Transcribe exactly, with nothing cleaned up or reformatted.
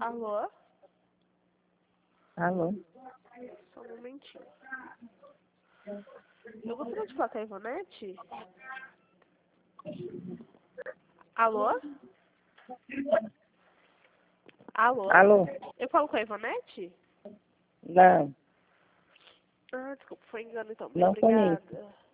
Alô? Alô? Só um momentinho. Eu gostaria de falar com a Ivonete? Alô? Alô? Alô? Eu falo com a Ivonete? Não, Ah, desculpa, foi engano então. Bem, não conheço. obrigada.